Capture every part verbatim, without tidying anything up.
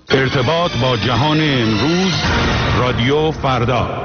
ارتباط با جهان امروز، رادیو فردا.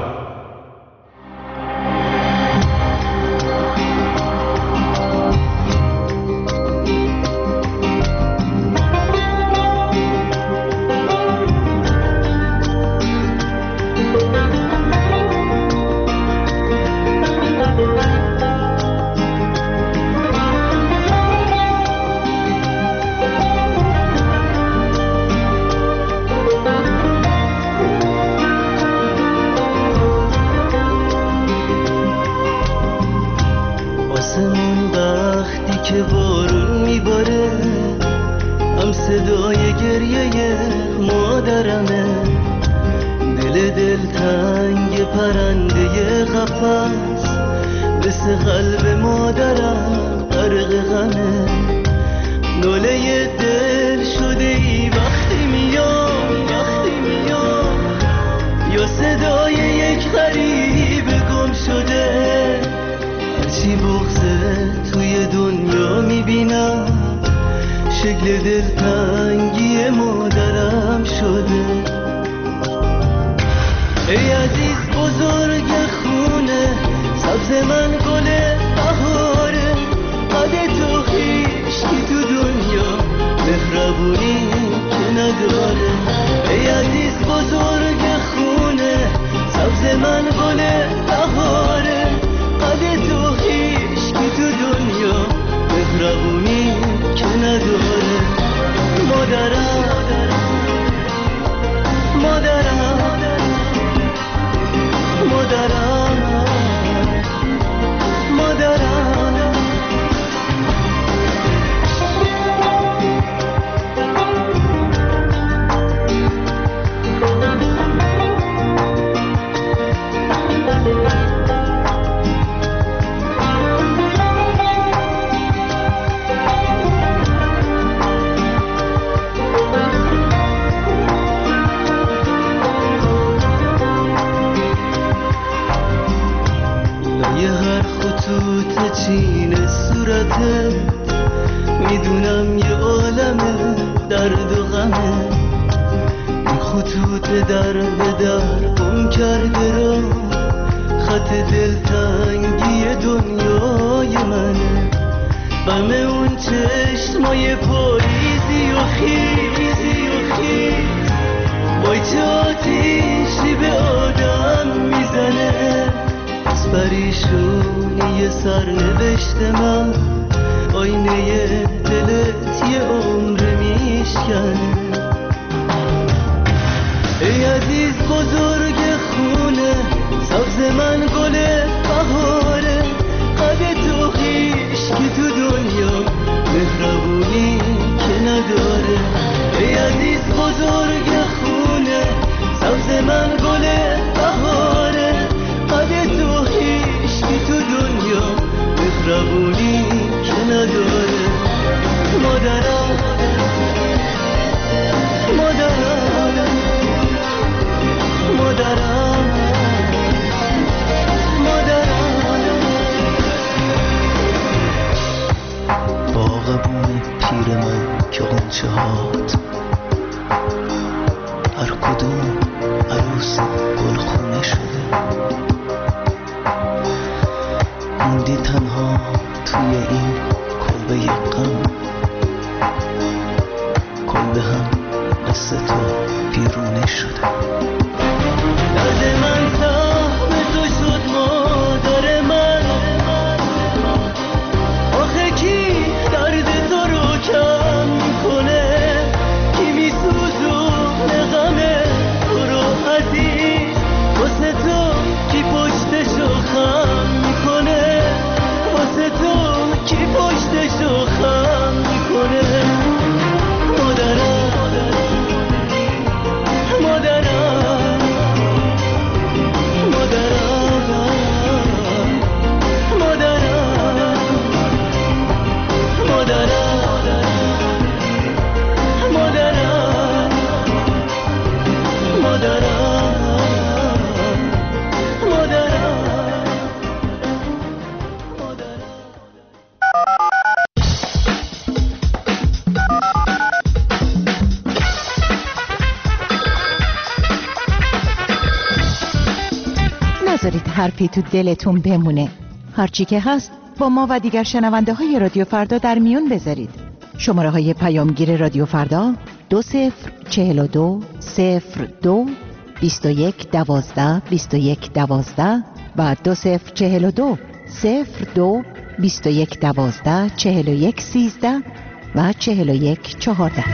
مادرم نذارید حرفی تو دلتون بمونه. هرچی که هست با ما و دیگر شنونده های رادیو فردا در میون بذارید. شماره های پیامگیر رادیو فردا دو صفر چهل و دو صفر دو بیست و یک دوازده بیست و یک دوازده و دو صفر چهل و دو صفر دو بیست و یک دوازده چهل و یک سیزده و چهل و یک چهارده.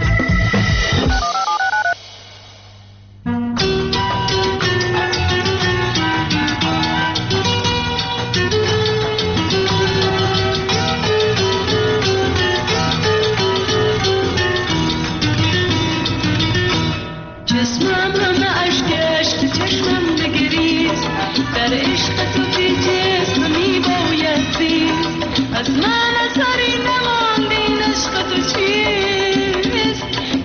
از من اثری نماند این عشق تو چیست،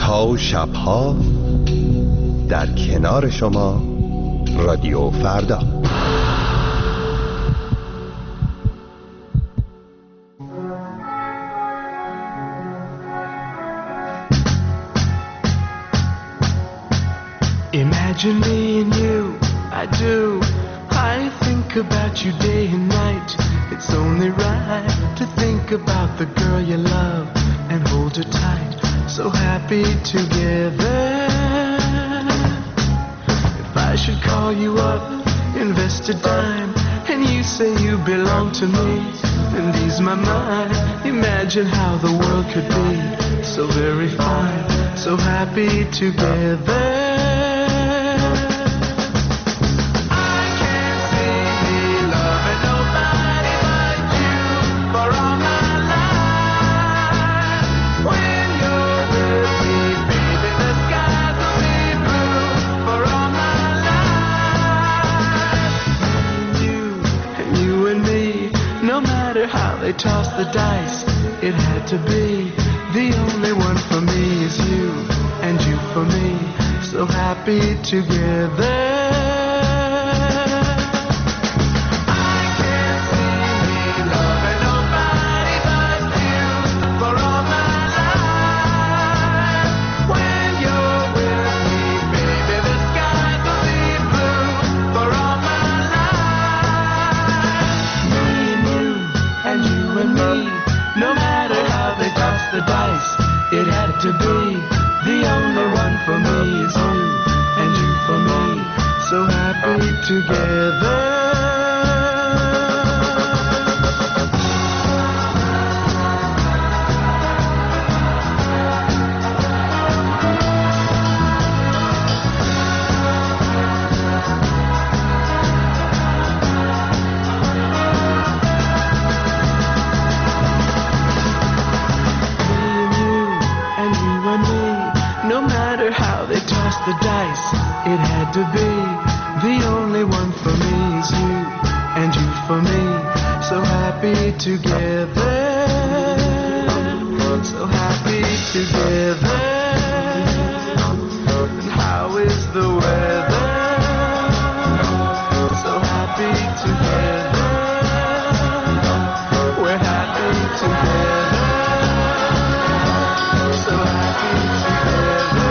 روزها و شبها در کنار شما رادیو فردا. Imagine me and you, I do. I think about you day and night. It's only right to think about the girl you love and hold her tight. So happy together. If I should call you up, invest a dime, and you say you belong to me, and ease my mind. Imagine how the world could be so very fine, so happy together. They toss the dice, it had to be. The only one for me is you, and you for me, so happy together. The dice, it had to be. The only one for me is you, and you for me, so happy together. The dice, it had to be. The only one for me is you, and you for me, so happy together, so happy together. And how is the weather? So happy together, we're happy together, so happy together.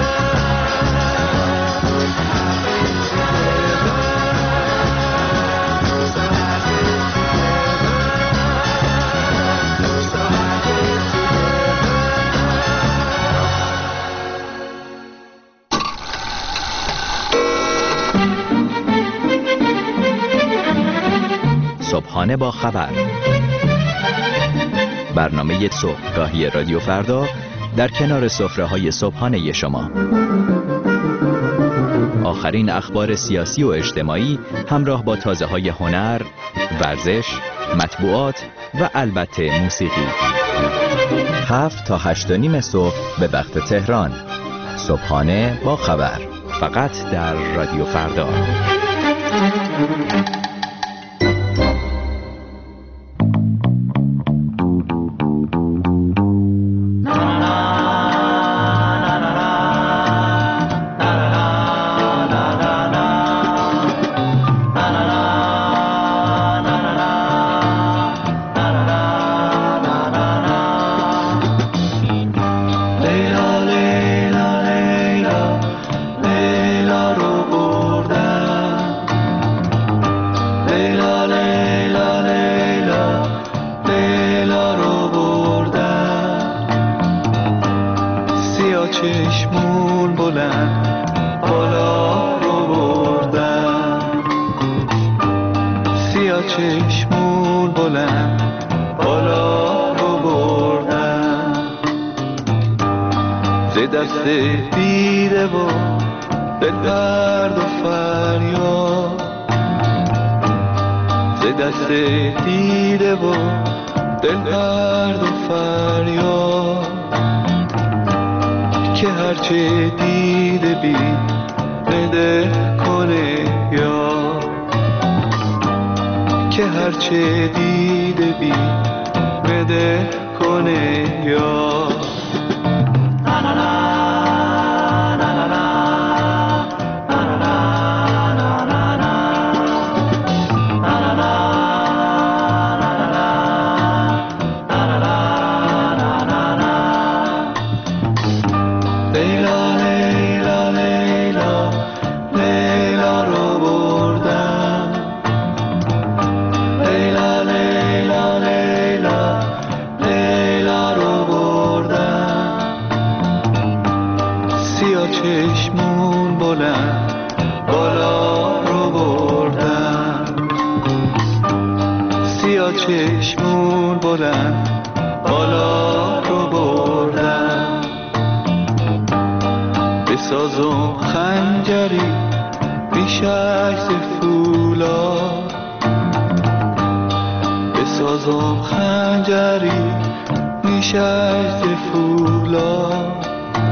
صبحانه با خبر، برنامه صبحگاهی رادیو فردا در کنار سفره‌های صبحانه شما. آخرین اخبار سیاسی و اجتماعی همراه با تازه‌های هنر، ورزش، مطبوعات و البته موسیقی. هفت تا هشت و نیم صبح به وقت تهران. صبحانه با خبر، فقط در رادیو فردا. چشمون بلند بالا رو بردن، سیاه چشمون بلند بالا رو بردن، ز دست دیده و به درد و فریاد، ز دست دیده و دل درد و فریاد، که هرچه دیده بی بده کنه یا، که هرچه دیده بی بده کنه یا. نا نا نا بیا چشمون بلند بالا رو بردم، بسازم خنجری ریشش ز فولاد، بسازم خنجری ریشش ز فولاد،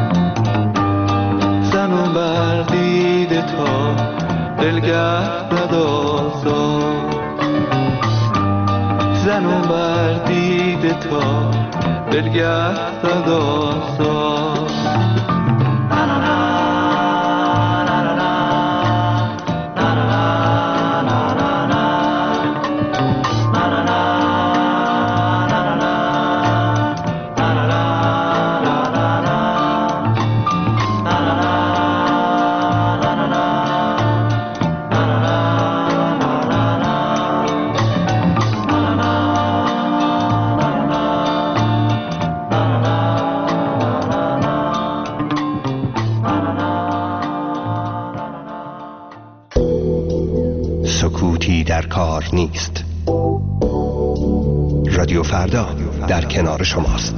زنم بر دیده تا دلگرد ندازد، زنم بر دیده تا دلگرد ندازد. سکوتی در کار نیست. رادیو فردا در کنار شماست.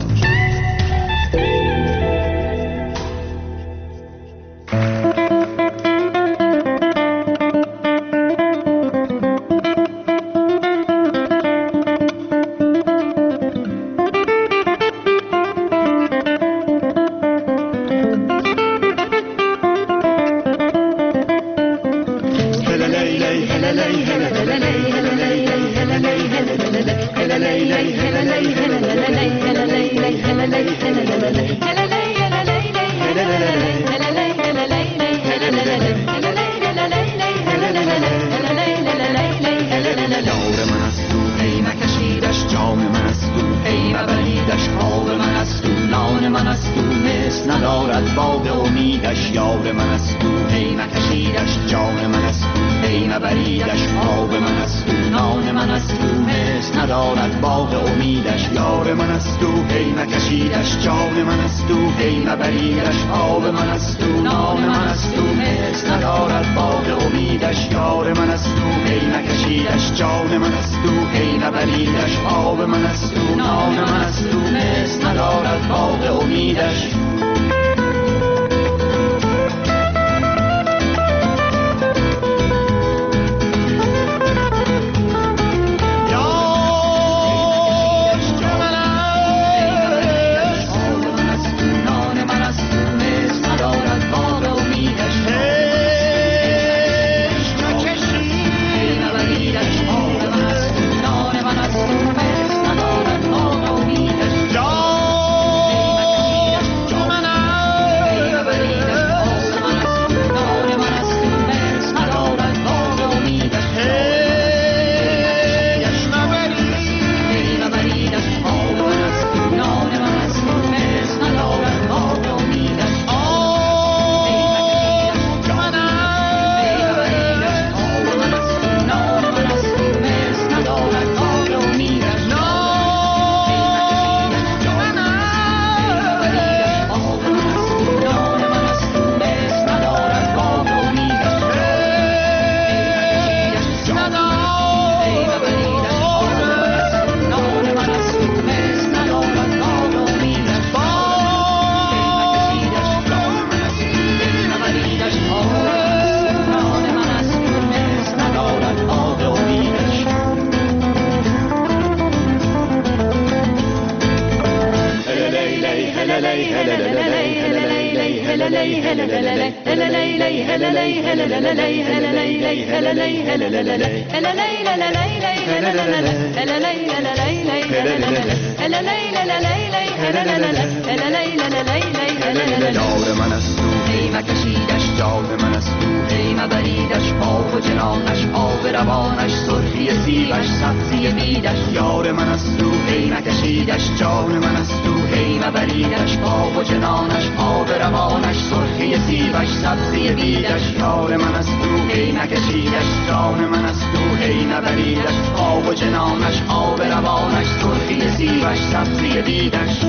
یار من است تو هی مکشیدش، جان من است تو هی مبریدش، آب و جنانش، آب روانش، سرخی سیبش، سبزی بیدش. یار من است تو هی مکشیدش، جان من است تو هی مبریدش، آب و جنانش، آب روانش، سرخی سیبش، سبزی بیدش. یار من است تو هی مکشیدش، جان من است تو هی مبریدش، آب و جنانش، آب روانش، سرخی سیبش، سبزی بیدش.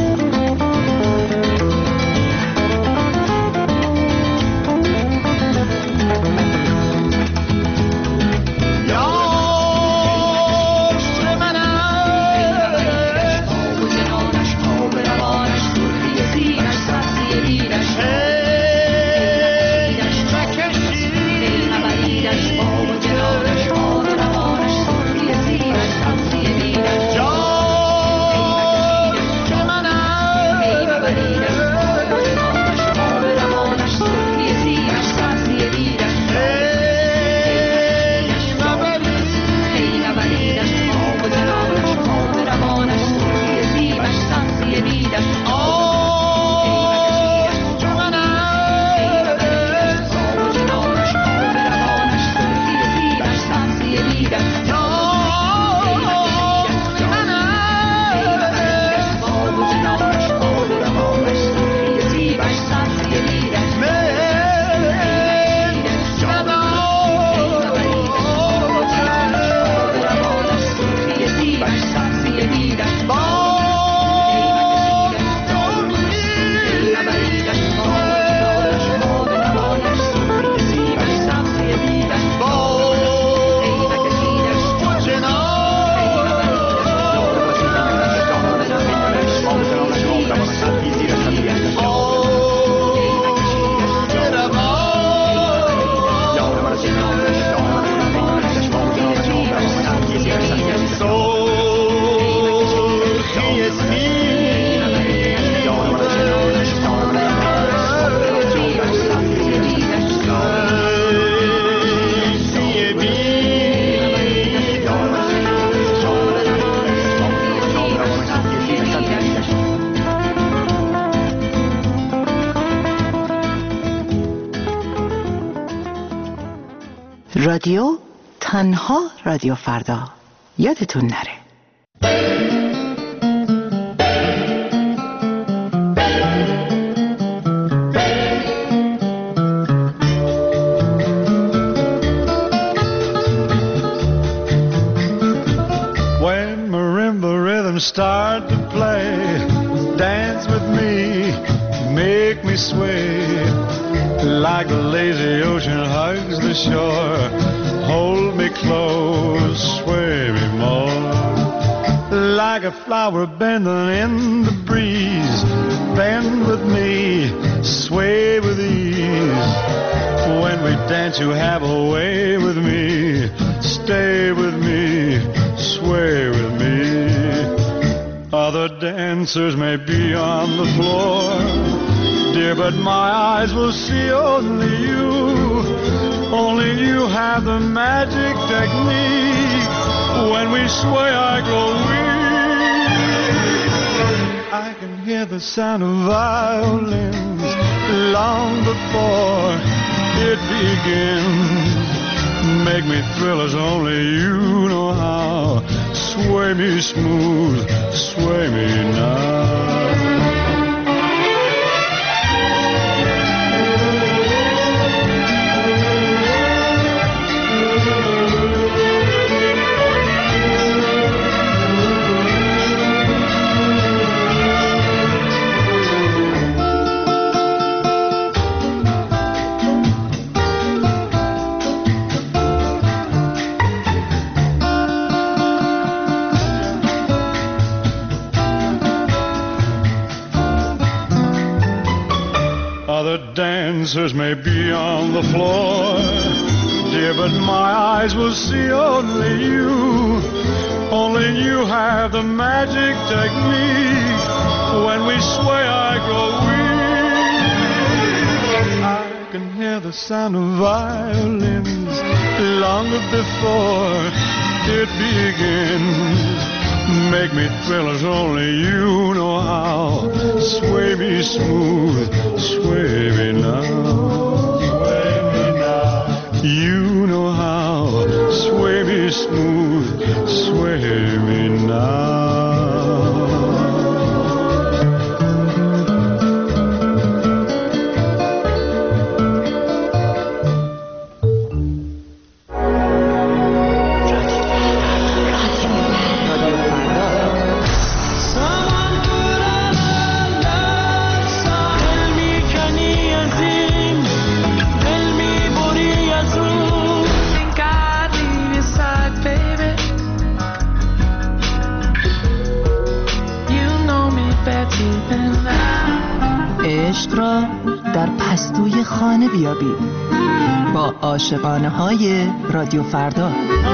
یار من رادیو تنها رادیو فردا، یادتون نره. Start to play, dance with me, make me sway, like the lazy ocean hugs the shore, hold me close, sway me more, like a flower bending in the breeze, bend with me, sway with ease, when we dance you have a way with me, stay with me, sway with me. Other dancers may be on the floor, dear, but my eyes will see only you. Only you have the magic technique. When we sway, I grow weak. I can hear the sound of violins long before it begins. Make me thrill as only you know how. Sway me smooth, sway me now. Dancers may be on the floor, dear, but my eyes will see only you. Only you have the magic technique. When we sway, I grow weak. I can hear the sound of violins long before it begins. Make me thrill as only you know how. Sway me smooth, sway me now. Sway me now. You know how. Sway me smooth, sway me now. عشق را در پستوی خانه بیابید با عاشقانه های رادیو فردا.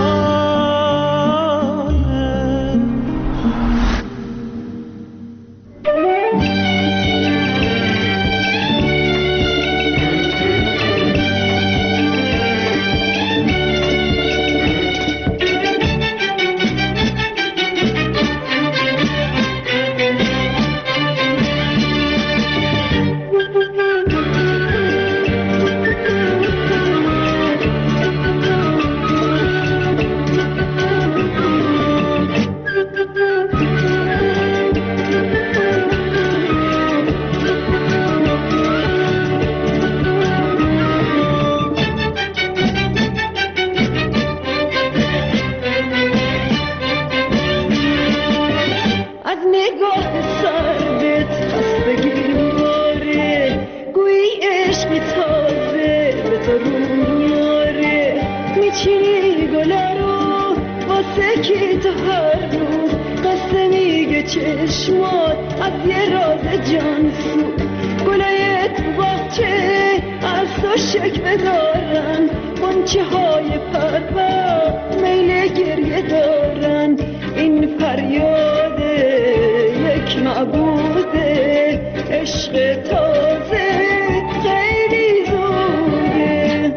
چشمات از یه راز جانسو گلای تو باغچه از تو شکوه دارن غنچه های پروا میل گریه دارن این فریاد یک معبود عشق تازه خیلی زوده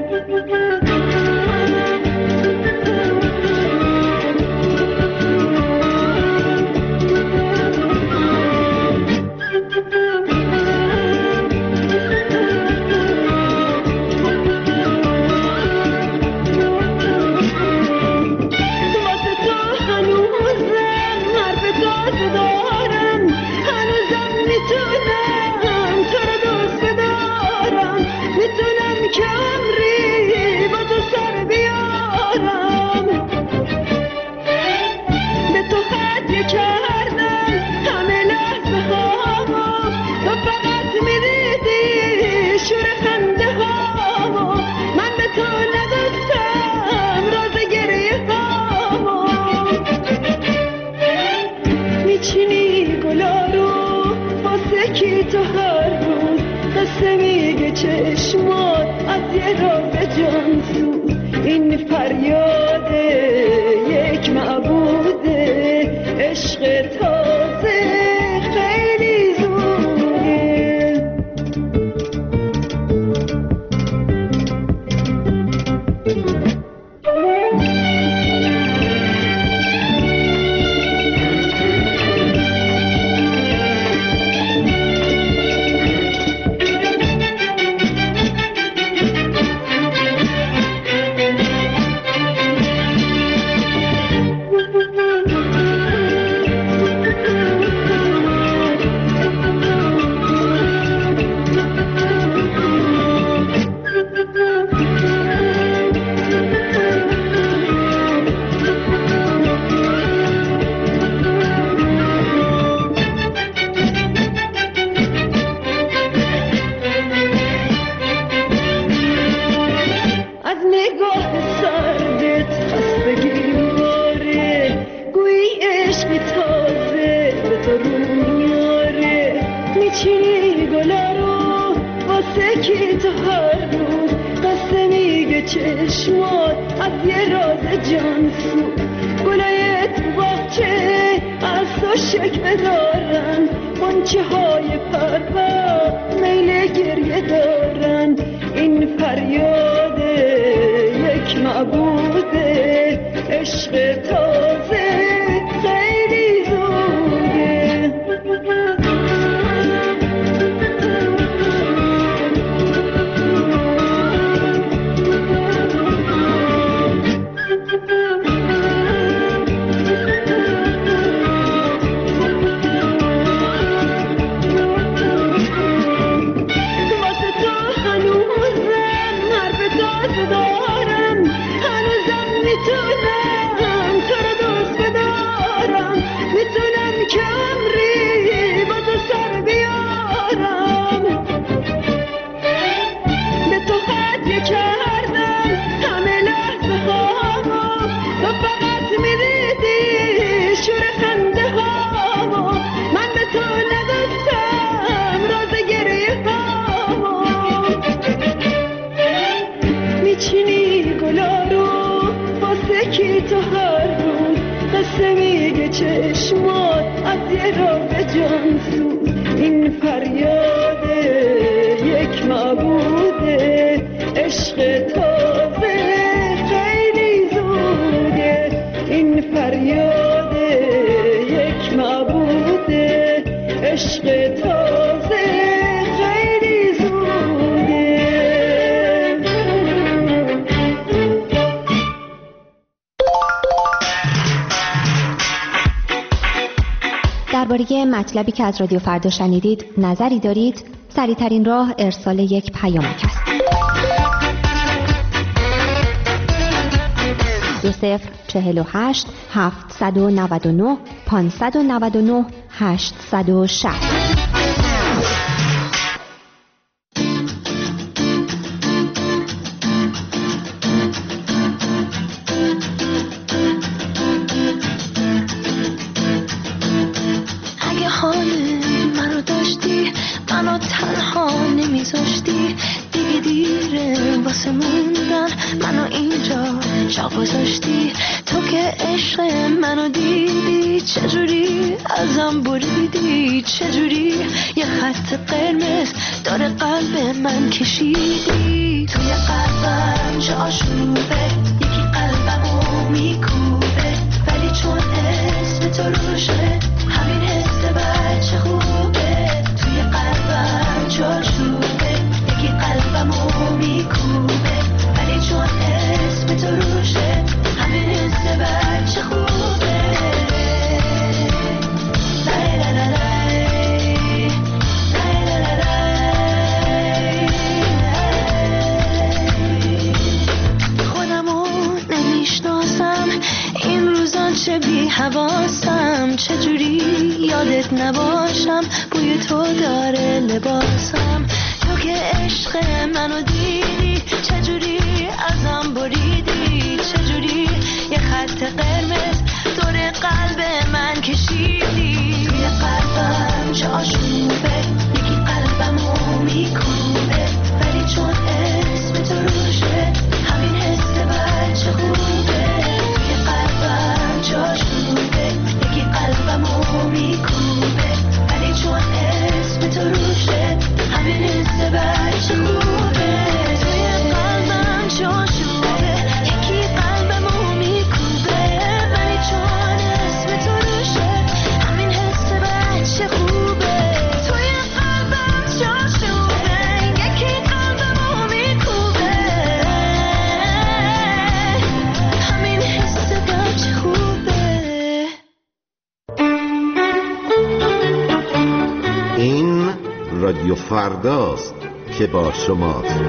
تو هر روز قصه میگه چشمات از یه راز جان سوز این فریاده یک معبوده عشق تازه خیلی زوده چشمات از یه راز جان سوز گلای تو باغچه از تو شکوه دارن غنچه های پرپر میل گریه دارن این فریاد یک معبوده عشق تازه خیلی زوده چشمات از یه راز جان سوز این فریاد یک معبوده عشق تازه خیلی زوده این فریاد یک معبوده عشق تازه خیلی زوده. درباره مطلبی که از رادیو فردا شنیدید نظری دارید؟ سریع‌ترین راه ارسال یک پیامک است. دو صفر چهل و هشت هفتصد و نود و نه پانصد و نود و نه هشتصد و شصت. گذاشتی تو که عشق منو دیدی چجوری ازم بریدی چجوری یه خط قرمز داره قلب من کشیدی توی قلبم چه آشوبه یکی قلبمو میکوبه ولی چون اسم تو روشه همین حس بچه خوبه توی قلبم چه آشوبه یکی قلبمو میکوبه ولی چون اسم تو روشه همین حس بچه خوبه لای لای لای لای لای لای خودمو نمیشناسم این روزا چه بی حواسم چجوری یادت نباشم بوی تو داره لباسم تو که عشق منو دیدی چجوری ازم بریدی چجوری یه خط قرمز دور قلب من کشیدی توی قلبم چه آشوبه یکی رادیو فرداست که با شماست.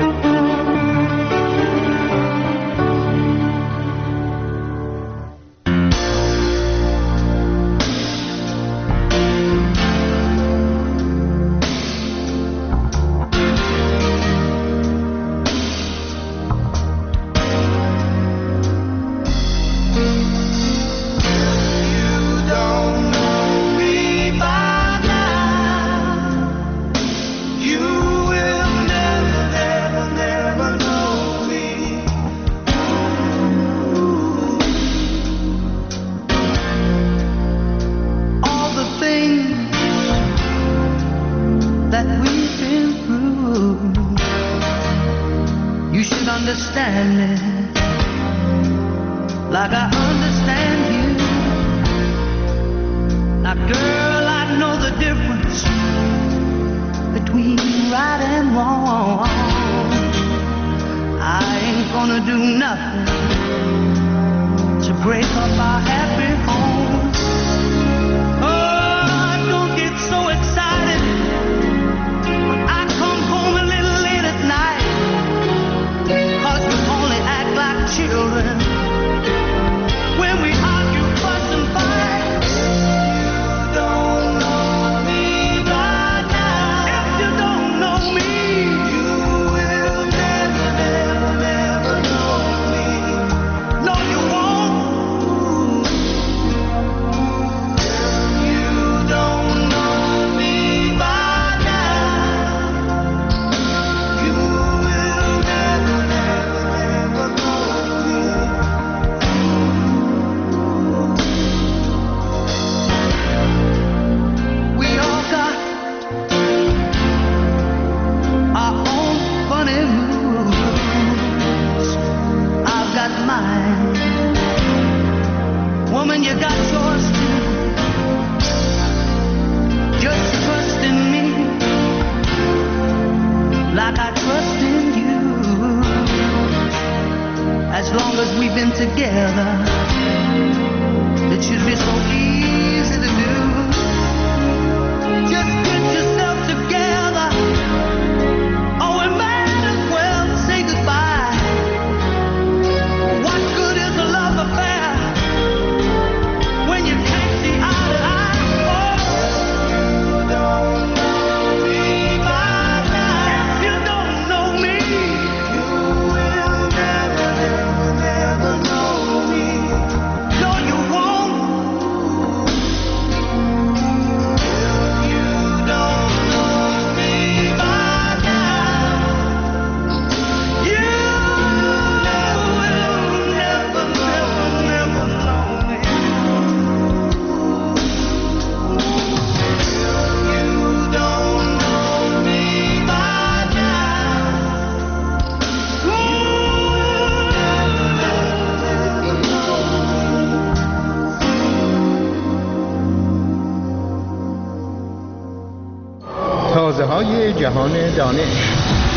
تازه‌های جهان دانش.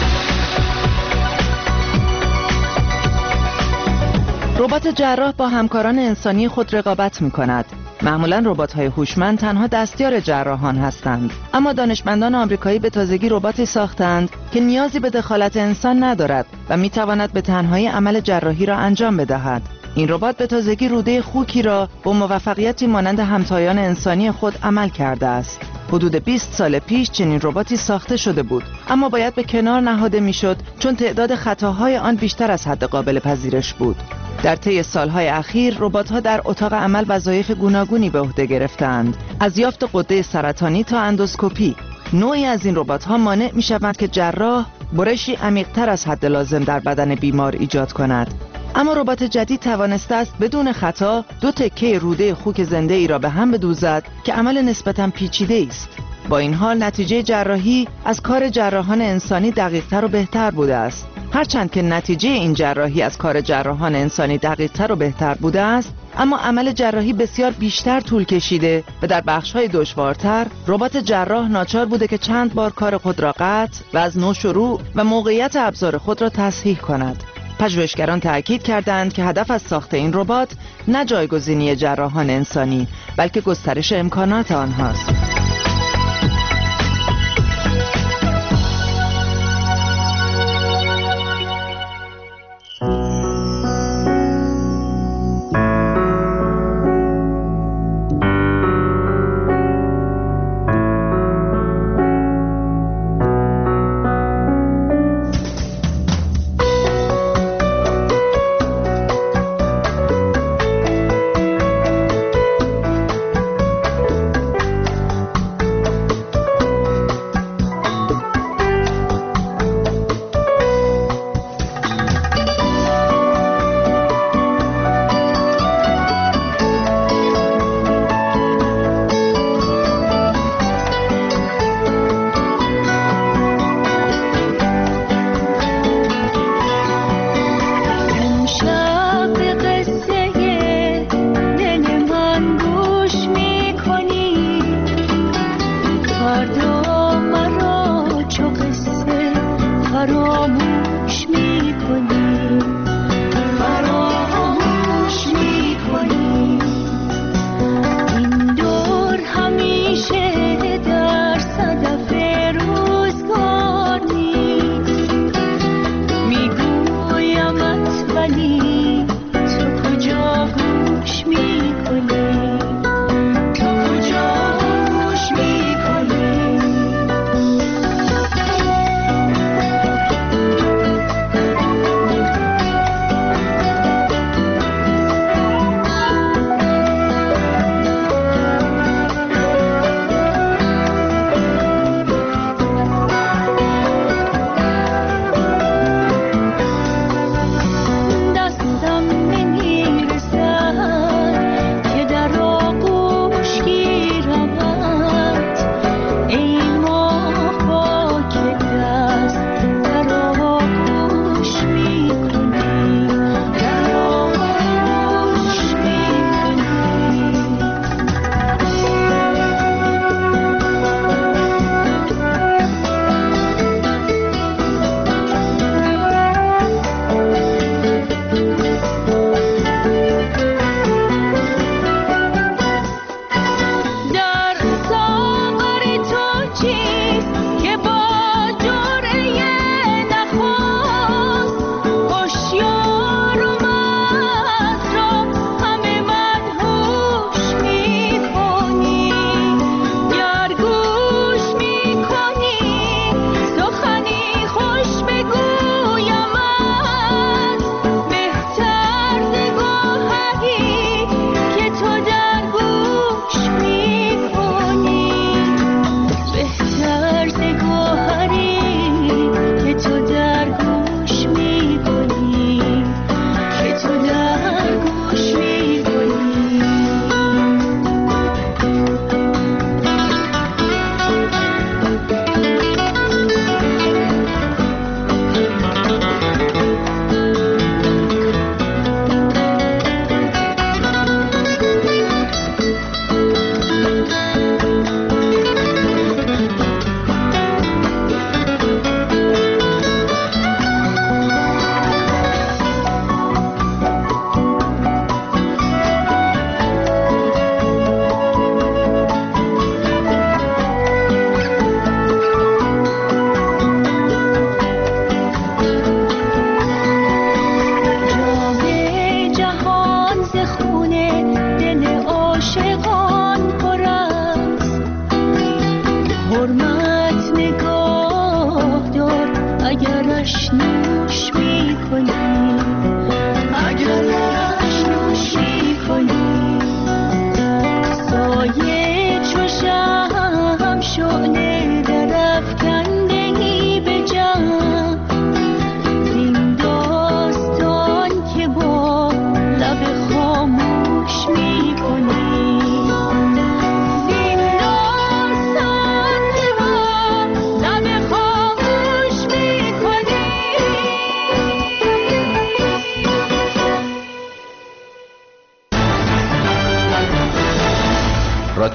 ربات جراح با همکاران انسانی خود رقابت می‌کند. معمولاً ربات‌های هوشمند تنها دستیار جراحان هستند، اما دانشمندان آمریکایی به تازگی رباتی ساختند که نیازی به دخالت انسان ندارد و می‌تواند به تنهایی عمل جراحی را انجام بدهد. این ربات به تازگی روده خوکی را با موفقیتی مانند همتایان انسانی خود عمل کرده است. حدود بیست سال پیش چنین رباتی ساخته شده بود، اما باید به کنار نهاده میشد چون تعداد خطاهای آن بیشتر از حد قابل پذیرش بود. در طی سالهای اخیر ربات‌ها در اتاق عمل وظایف گوناگونی به عهده گرفتند، از یافت غده سرطانی تا اندوسکوپی. نوعی از این ربات‌ها مانع می‌شوند که جراح برشی عمیق‌تر از حد لازم در بدن بیمار ایجاد کند. اما ربات جدید توانسته است بدون خطا دو تکه روده خوک زنده ای را به هم بدوزد که عمل نسبتاً پیچیده است. با این حال نتیجه جراحی از کار جراحان انسانی دقیق‌تر و بهتر بوده است. هرچند که نتیجه این جراحی از کار جراحان انسانی دقیق‌تر و بهتر بوده است، اما عمل جراحی بسیار بیشتر طول کشیده و در بخش‌های دشوارتر ربات جراح ناچار بوده که چند بار کار خود را قطع و از نو شروع و موقعیت ابزار خود را تصحیح کند. پژوهشگران تأکید کردند که هدف از ساخت این ربات نه جایگزینی جراحان انسانی، بلکه گسترش امکانات آنهاست.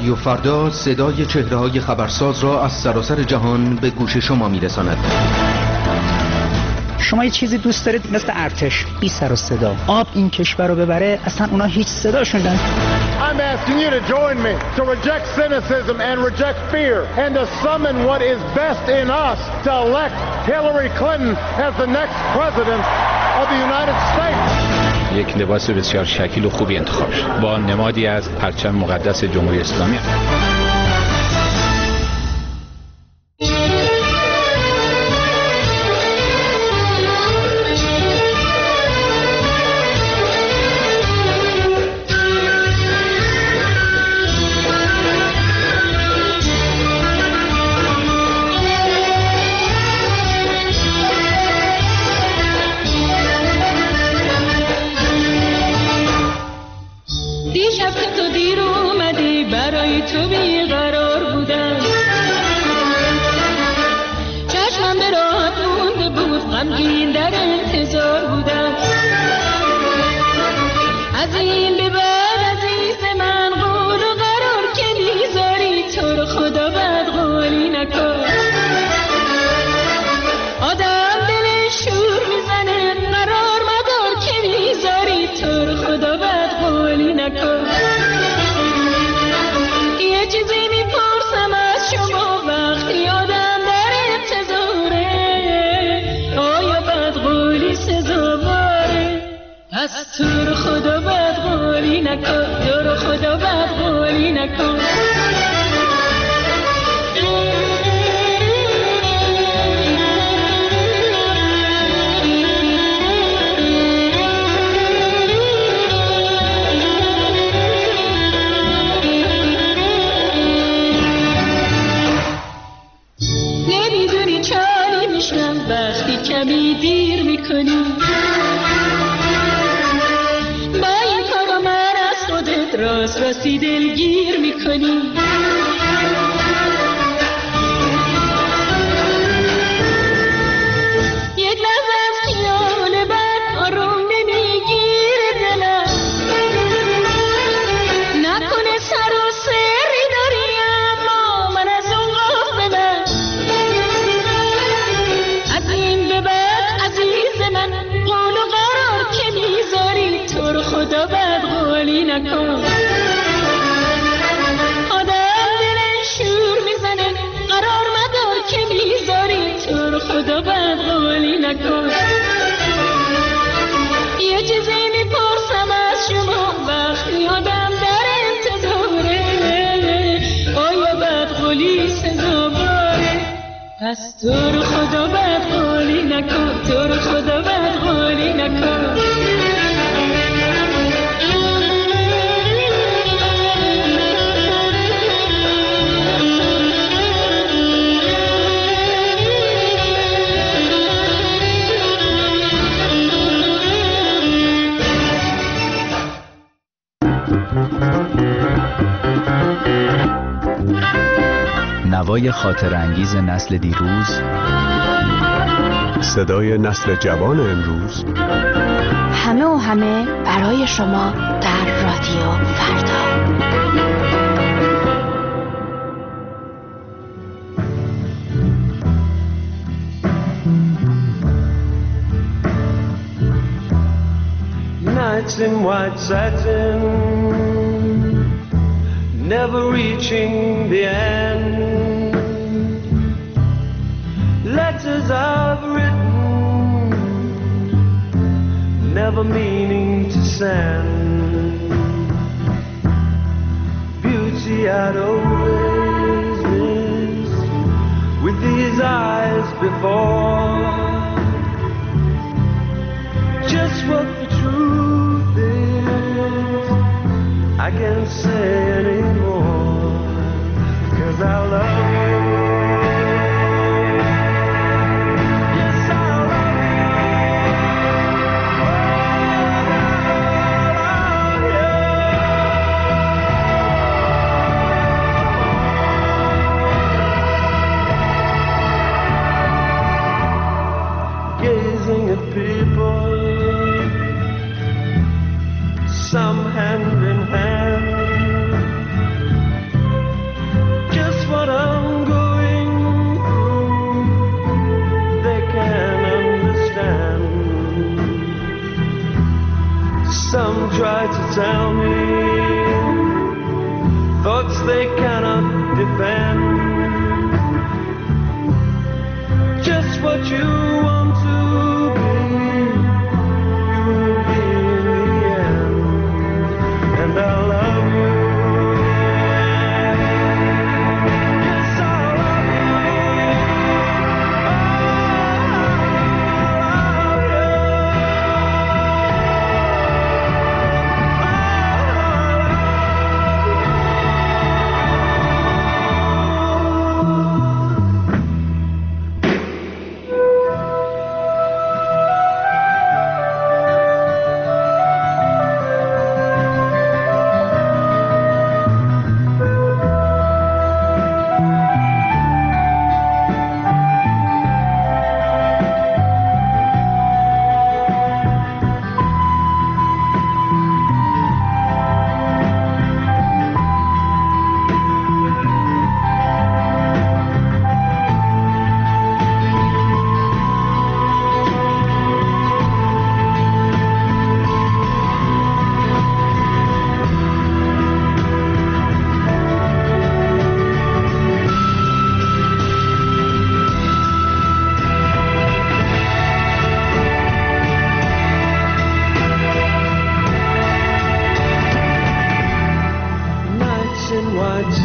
رادیو فردا صدای چهره‌های خبرساز را از سراسر جهان به گوش شما می‌رساند. شما یه چیزی دوست دارید مثل ارتش، بی سر و صدا، آب این کشور رو ببره، اصلا اونا هیچ صداشون ندارن. I'm asking you to join me to reject cynicism and reject fear and to summon what is best in us to elect Hillary Clinton as the next president of the United States. یک لباس بسیار شکیل و خوبی انتخاب شد با نمادی از پرچم مقدس جمهوری اسلامی. راستی دلگیر میکنی یک لحظه از خیال بد آروم نمیگیره دلم نکنه سر و سری داری اما من از اون غافلم از این به بعد عزیز من قول و قرار که میذاری تو رو خدا بد قولی نکن خدا بد قولی نکن یه چیزی میپرسم از شما وقتی آدم در انتظاره آیا بد قولی سزاواره پس تو رو خدا بد قولی نکن تو رو خدا بد قولی نکن نوای خاطر انگیز نسل دیروز، صدای نسل جوان امروز، همه و همه برای شما در رادیو فردا. Nights in white satin, never reaching the end. Letters I've written, never meaning to send. Beauty I'd always missed with these eyes before. Just what the truth is, I can't say anymore, 'cause I love you. Yes, I love you. Oh, I love you. Gazing at people, some hand in hand,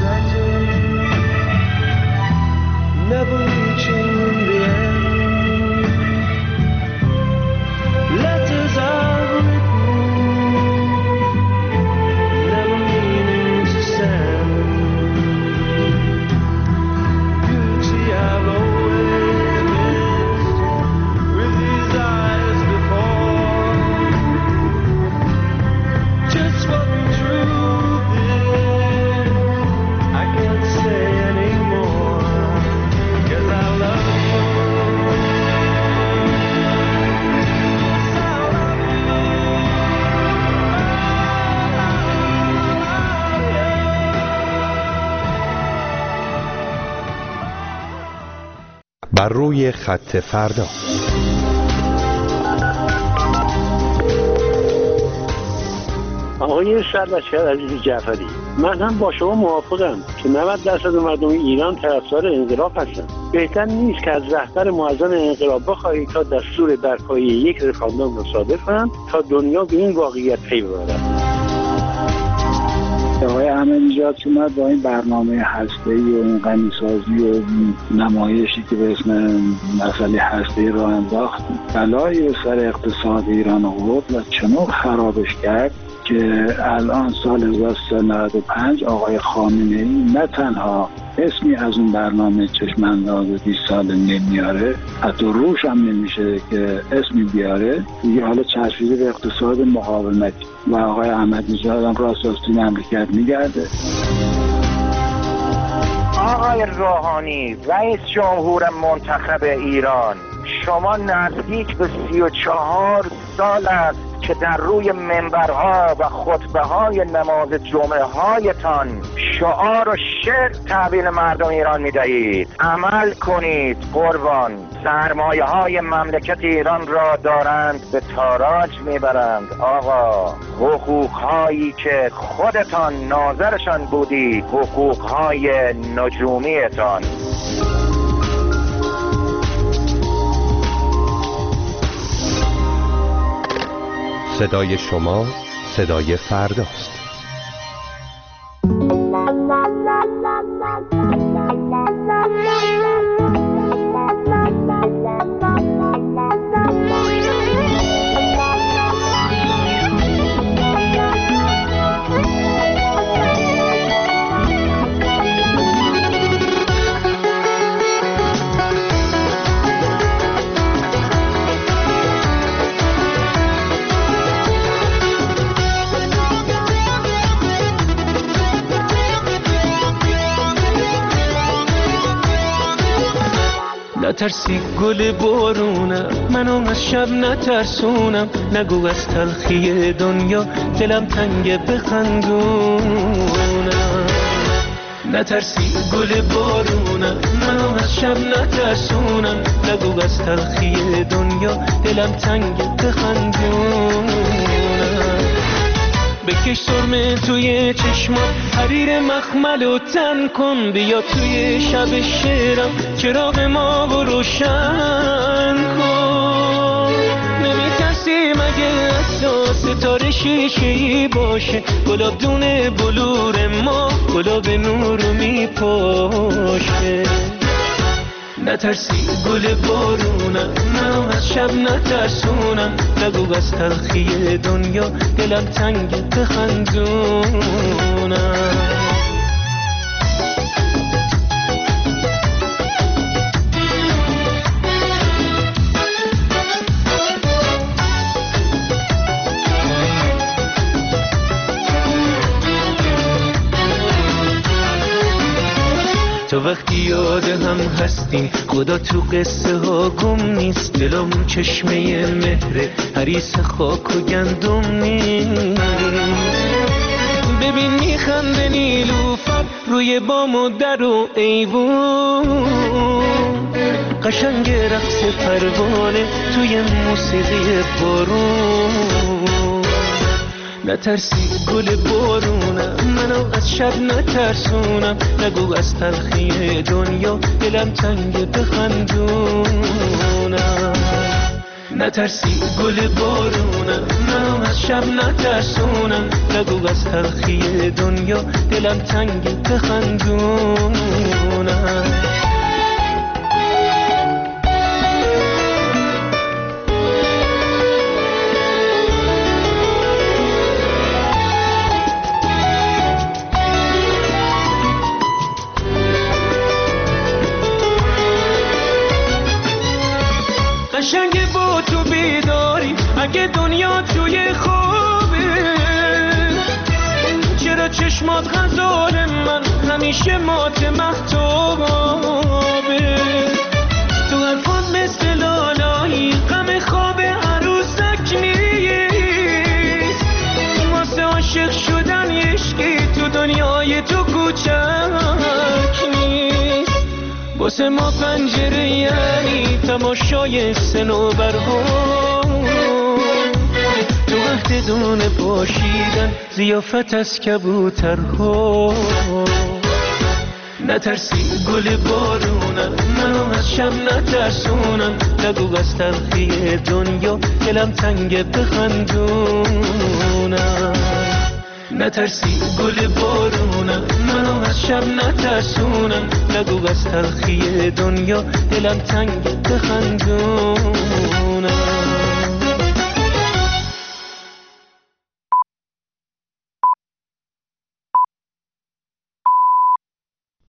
uncertain, never reaching the end. Letters I've written, never meaning to send. Beauty I've always missed with these eyes before. Just what the truth is, I can't say anymore, 'cause I love you. بر روی خط فردا. آقای سرلشکر عزیز جعفری، من هم با شما موافقم که نود درصد مردم ایران طرفدار انقلاب هستند. بهتر نیست که از رهبر معظم انقلاب بخواهید تا دستور برپایی یک رفراندوم را صادر کنند تا دنیا به این واقعیت پی ببرد. آقای احمدی‌نژاد که اومد با این برنامه هسته‌ای و این غنی‌سازی و نمایشی که به اسم مسئله هسته‌ای راه انداخت، بلایی به سر اقتصاد ایران آورد و چنان خرابش کرد که الان سال هزار و سیصد و نود و پنج آقای خامنه‌ای نه تنها اسمی از اون برنامه چشم انداز بیست سال نمیاره، حتی روش هم نمیشه که اسمی بیاره، دیگه حالا چسبیده به اقتصاد مقاومتی و آقای احمدی‌نژاد هم راست راست توی مملکت میگرده. آقای روحانی، رئیس جمهور منتخب ایران، شما نزدیک به سی و چهار سال است که در روی منبرها و خطبه‌های نماز جمعه هایتان شعار و شعر تحویل مردم ایران می‌دهید. عمل کنید قربان. سرمایه های مملکت ایران را دارند به تاراج میبرند. آقا، حقوق هایی که خودتان ناظرشان بودید، حقوق های نجومیتان. صدای شما صدای فرداست. نترسی گل بارونم، منو از شب نترسونم، نگو از تلخی دنیا دلم تنگ بخندونم. نترسی گل بارونم، منو از شب نترسونم، نگو از تلخی دنیا دلم تنگ بخندونم. بکش سرمه توی چشمات، حریر مخمل و تن کن، بیا توی شب شعرم چراغ ما و روشن کن. نمیترسی مگه از ستاره شیشه‌ای باشه، گلاب دونه بلور ما گلاب نور رو میپاشه. نترسی گل بارونم، من از شب نترسونم، نگو از تلخی دنیا دلم تنگ بخندونم. تو وقتی یاد هم هستیم، خدا تو قصه ها گم نیست، دلم چشمه مهره، حریص خاک و گندم نیست. ببین میخنده نیلوفر روی بام و در و ایوون، قشنگ رقص پروانه توی موسیقی بارون. نترسی گل بارونم، منو از شب نترسونم، نگو از تلخی دنیا دلم تنگ بخندونم. نترسی گل بارونم، منو از شب نترسونم. نگو از تلخی دنیا دلم تنگ بخندونم. قشنگ با تو بیداری اگه دنیا توی خوابه، چرا چشمات غزال من همیشه مات مهتابه. تو حرفات مثل لالایی غم خواب عروسک نیست، واسه عاشق شدن عشقی تو دنیای تو کوچک نیست. واسه ما پنجره یعنی تماشای صنوبرها، تو وقت دونه پاشیدن ضیافت از کبوترها. نترسی گل بارونم، منو از شب نترسونم. نگو از تلخی دنیا دلم تنگ بخندونم. نترسی گل بارونم، منو از شب نترسونم. نگو از تلخی دنیا دلم تنگ بخندونم.